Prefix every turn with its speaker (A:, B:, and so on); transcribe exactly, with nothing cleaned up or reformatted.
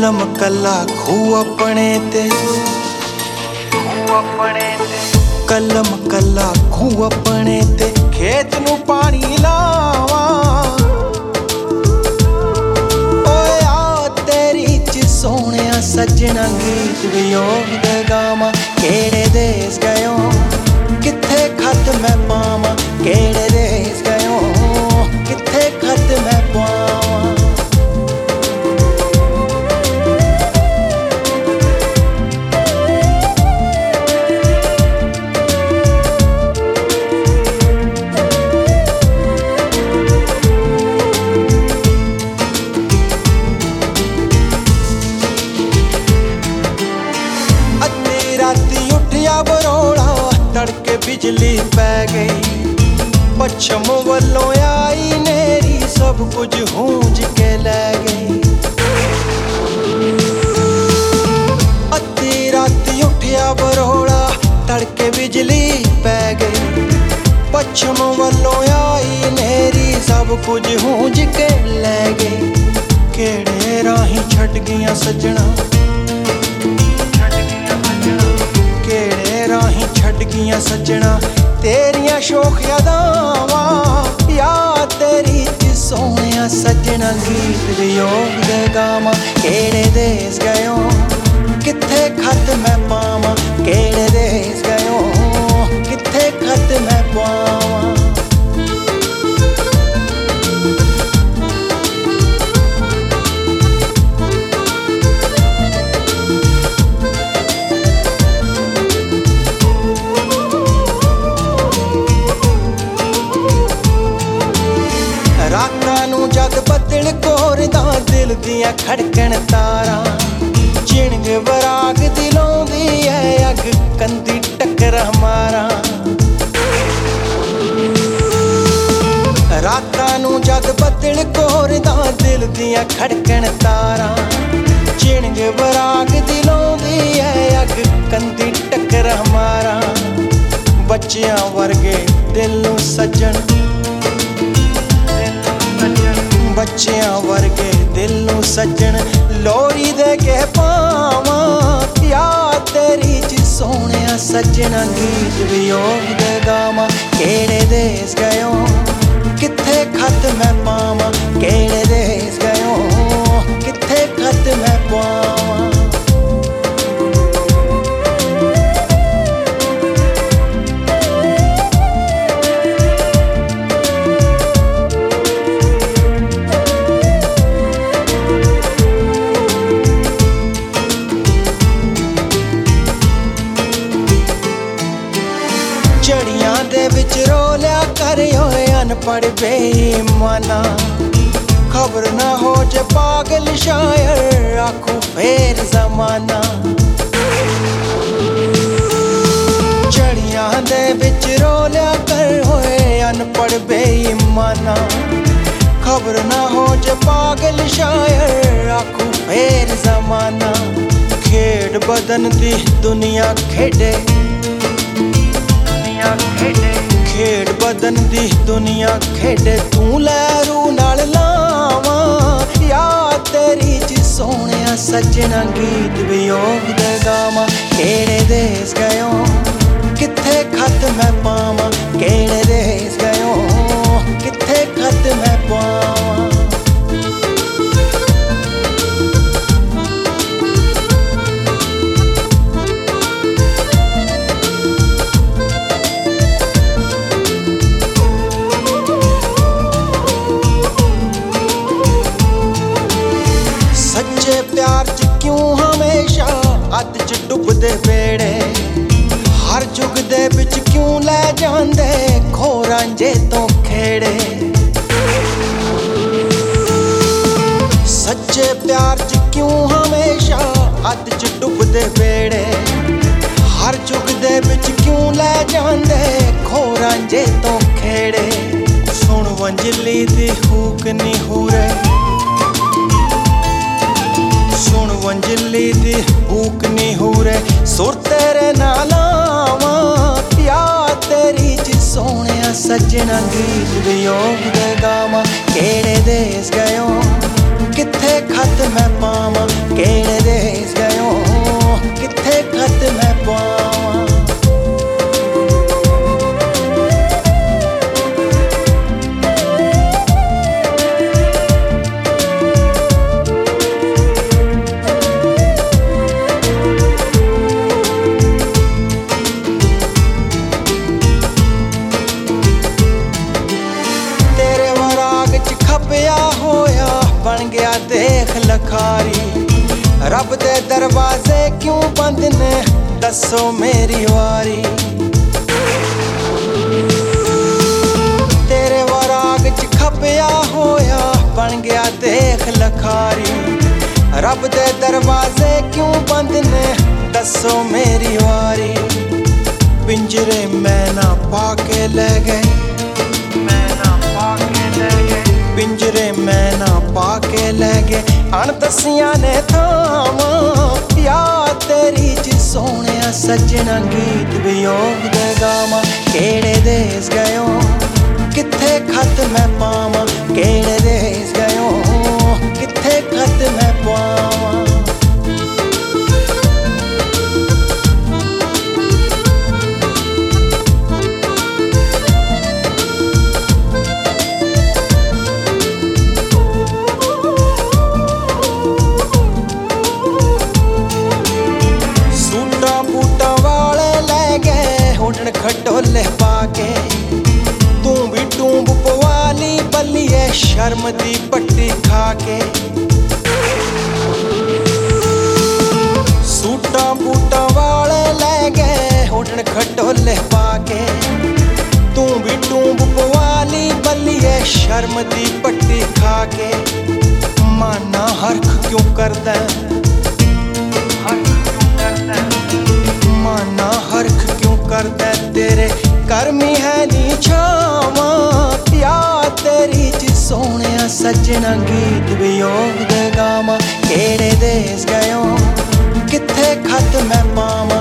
A: कलम कला खू अपने ते कलम कला खू अपने ते खेत नू पानी लावा ओए आ तेरी च सोहणिया सजना गीत वियोग दे गावां केड़े देस गयो किथे खत मैं पावां केड़े देस गयो किथे खत मैं पावां तड़के बिजली पै गई पच्छम वल्लों आई नेरी सब कुछ हूंज के लै गई अद्धी राती उठिया बरोड़ा तड़के बिजली पै गई पच्छम वल्लों आई नेरी सब कुछ हूंज के लै गई केड़े राही छट गईयां सजना राही छड़ गियां सजना तेरियां शोख यादावां याद तेरी च सोहणिया सजना गीत वियोग दे गावां केड़े देस गयो किथे खत मैं पावां केड़े देस गयो किथे खत मैं पावां जद बदल कोरदा दिल दियां खड़कन तारा चिणग वराग दिलों दी है अग कंदी टक्कर मारा रातां नू जद बदल कोरदा दिल दियां खड़कन तारा चिणग वराग दिलों दी है अग कंदी टक्कर मारा बच्चियां वर्गे दिल नू सज्जन बच्चियां वर्गे दिल नू सज्जन लोरी दे के पावां याद तेरी च सोहणिया सजना गीत वियोग दे गावां केड़े देस गयो किथे खत मैं पावां केड़े देस गयो किथे खत मैं पावां झड़ियां दे विच रोलिया कर होए अनपढ़ बेईमाना खबर ना हो जे पागल शायर आखू फेर जमाना झड़ियां दे विच रोलिया कर होए अनपढ़ बेईमाना खबर ना हो जे पागल शायर आखू फेर जमाना खेड बदन दी दुनिया खेडे खेड बदन दी दुनिया खेडे तू लहरू नाल लावां याद तेरी च सोहणिया सजना गीत वियोग दे गावां केड़े देस गयो किथे खत मैं पावां केड़े देस गयो किथे खत मैं पावां प्यार च क्यों हमेशा अध च डुबदे बेड़े हर जुग दे विच क्यों लै जांदे खोरांजे तो खेड़े सच्चे प्यार च क्यों हमेशा अध च डुबदे बेड़े हर जुग दे विच क्यों लै जांदे खोरांजे तो खेड़े सुन वंजली दी हूक नी हूरे सुन वंजली दी हूक नी हूरे सुर तेरे नाल आवां याद तेरी च सोहणिया सजना गीत वियोग दे गावां केड़े देस गयो किथे खत मैं पावां। रब दे दरवाजे क्यों बंद ने दसो मेरी वारी तेरे वराग च खपया होया बन गया देख लखारी रब दे दरवाजे क्यों बंद ने दसो मेरी वारी पिंजरे मैं ना पाके ले गए मैं ना पाके ले गए पिंजरे मैं ना पाके ले गए अणदसियां ने थामा याद तेरी च सोने सजना गीत वियोग दे गावां केड़े देस गयो किथे खत मैं पावां केड़े देस गयो किथे खत मैं पावां खटोले पाके तू भी टूंब पवाली बल्लिए शर्म दी पट्टी खाके सूटा बूटा वाले ले गए उड़न खटोले पाके तू भी टूंब पवाली बल्लिए शर्म दी पट्टी खाके माना हरख क्यों करदा माना हरख क्यों करदा तेरे करमी है नी छावा याद तेरी च सोने सजना गीत वियोग दे गावां केड़े देस गयो किथे खत मैं पावां